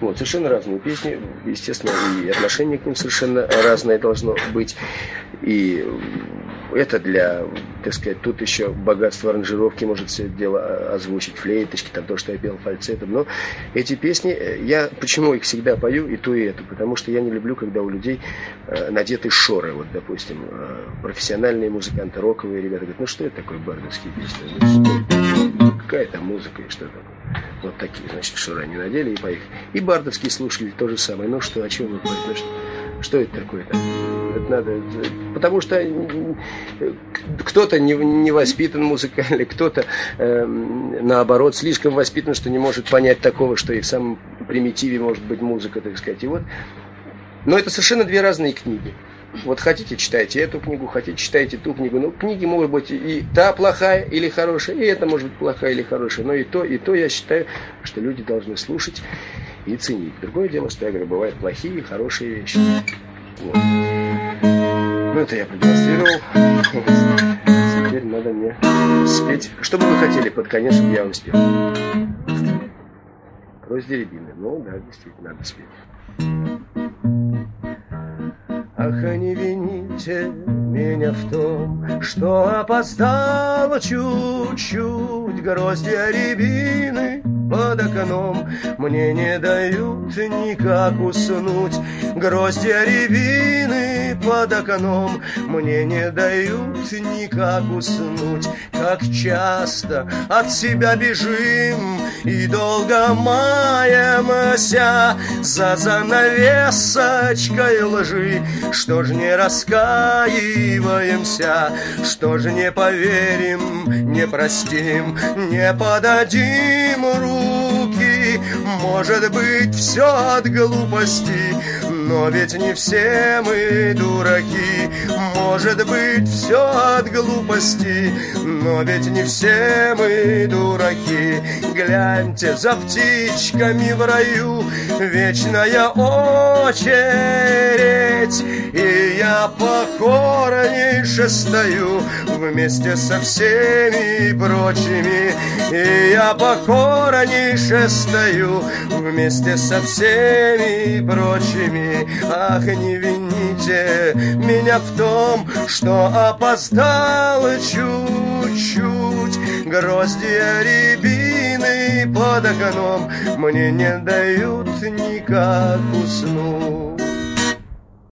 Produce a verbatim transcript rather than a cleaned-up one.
Вот, совершенно разные песни, естественно, и отношение к ним совершенно разное должно быть. И это для, так сказать, тут еще богатство аранжировки может все это дело озвучить, флейточки, там то, что я пел фальцетом. Но эти песни, я почему их всегда пою, и ту, и эту, потому что я не люблю, когда у людей э, надеты шоры. Вот, допустим, э, профессиональные музыканты, роковые ребята говорят, ну что это такое бардовские песни? Ну, какая там музыка и что такое? Вот такие, значит, шоры они надели и поехали. И бардовские слушали то же самое. Ну что, о чем вы поете? Ну, что, что это такое-то? Это надо... Потому что кто-то не, не воспитан музыкально, кто-то, э, наоборот, слишком воспитан, что не может понять такого, что и в самом примитиве может быть музыка, так сказать. И вот... Но это совершенно две разные книги. Вот хотите, читайте эту книгу, хотите, читайте ту книгу. Ну, книги могут быть и та плохая или хорошая, и это может быть плохая или хорошая. Но и то, и то я считаю, что люди должны слушать и ценить. Другое дело, что я говорю, бывают плохие и хорошие вещи. Вот. Ну, это я продемонстрировал. Теперь надо мне спеть. Что бы вы хотели под конец, чтобы я вам спел? Грозди рябины. Ну, да, действительно, надо спеть. Ах, не вините меня в том, что опоздала чуть-чуть. Гроздья рябины под окном мне не дают никак уснуть. Гроздья рябины под окном мне не дают никак уснуть. Как часто от себя бежим и долго маемся за занавесочкой лжи. Что ж не раскаиваемся, что ж не поверим, не простим, не подадим руки. Может быть, все от глупости, но ведь не все мы дураки. Может быть, все от глупости, но ведь не все мы дураки. Гляньте, за птичками в раю вечная очередь, и я покорнейше стою вместе со всеми прочими. И я покорнейше стою вместе со всеми прочими. Ах, не вините меня в том, что опоздал чуть-чуть. Гроздья рябины под окном мне не дают никак уснуть.